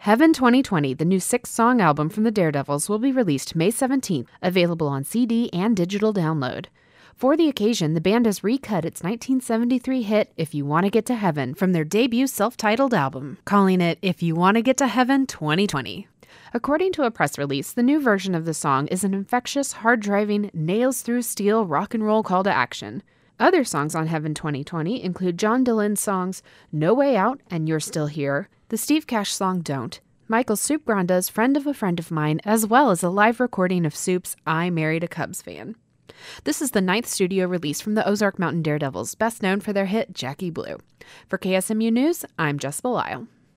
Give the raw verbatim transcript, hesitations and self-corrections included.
Heaven twenty twenty, the new six-song album from the Daredevils, will be released May seventeenth, available on C D and digital download. For the occasion, the band has recut its nineteen seventy-three hit If You Want to Get to Heaven from their debut self-titled album, calling it If You Want to Get to Heaven twenty twenty. According to a press release, the new version of the song is an infectious, hard-driving, nails-through-steel rock and roll call to action. Other songs on Heaven twenty twenty include John Dylan's songs No Way Out and You're Still Here, the Steve Cash song Don't, Michael Soup Granda's Friend of a Friend of Mine, as well as a live recording of Soup's I Married a Cubs Fan. This is the ninth studio release from the Ozark Mountain Daredevils, best known for their hit Jackie Blue. For K S M U News, I'm Jess Belisle.